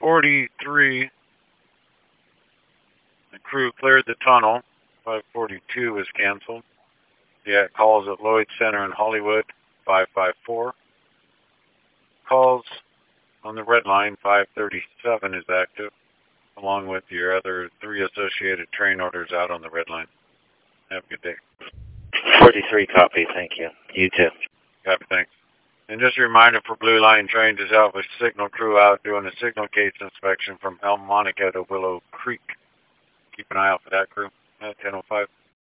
543, the crew cleared the tunnel. 542 was canceled. The calls at Lloyd Center in Hollywood, 554. Calls on the red line, 537 is active, along with your other 3 associated train orders out on the red line. Have a good day. 43 copy, thank you. You too. Copy, thanks. And just a reminder for Blue Line trains is out with signal crew out doing a signal case inspection from El Monica to Willow Creek. Keep an eye out for that crew at 10:05.